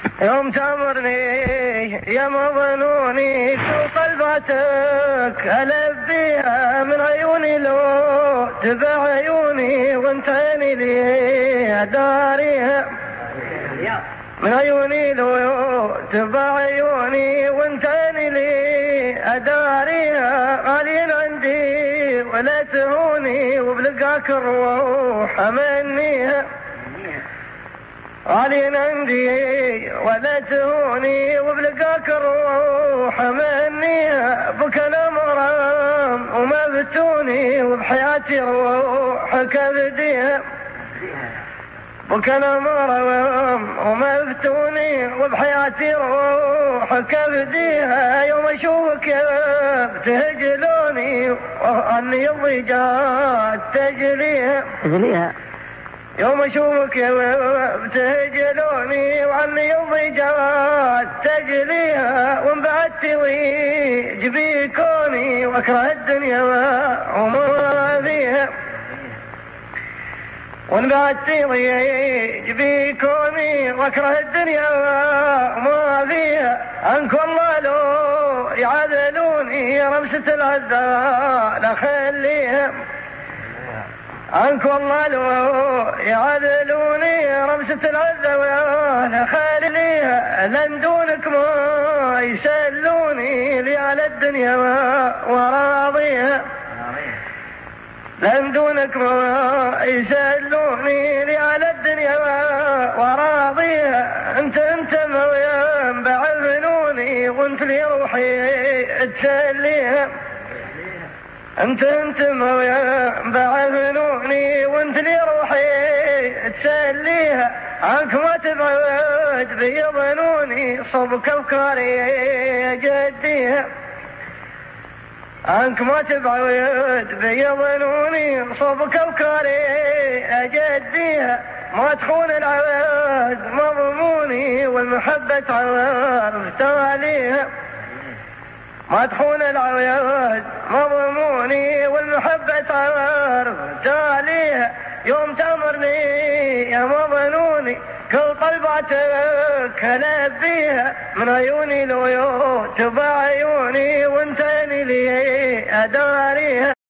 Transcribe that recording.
يوم تأمرني يا مظنوني شو طلباتك ألبيها من عيوني لو تبع عيوني وانتني لي داريها من عيوني لو تبع عيوني وانتني لي أداريها غالين عندي ولا تهوني وبلقاك الروح أمنيها غالين عندي ولا تهوني وبلقاك الروح أمنيها بك أنا مرام وما بتوني وبحياتي روحك أبديها بك أنا مرام وما بتوني وبحياتي روحك أبديها يوم أشوفك تهجلوني وأني الضيجات تجليها يوم أشوفك تهجلوني وعني الضيجات تجليها وانبعدت ويجبي كوني واكره الدنيا وما فيها وانبعدت ويجبي كوني واكره الدنيا وما فيها عنك والله لو يعذلوني رمسة العذال أخليها عنك والله لو يعذلوني رمسة العذة وانا خاليها لن دونك ما يسلوني لي على الدنيا وراضيها لن دونك ما يسلوني لي على الدنيا وراضيها انت ما بعذنوني وانت لي روحي تسليها انت ما بعثنوني وانت لي روحي تسليها عنك ما تبعد بيظنوني صب كوكاري جديها عنك ما تبعد بيظنوني صب كوكاري جديها ما تخون العبد مضموني والمحبة عرفت عليها ما تخون العياد مضموني والمحبة عرفت عليها يوم تأمرني يا مظنوني كل طلباتك ألبيها من عيوني لو تبع عيوني وانتني لي أداريها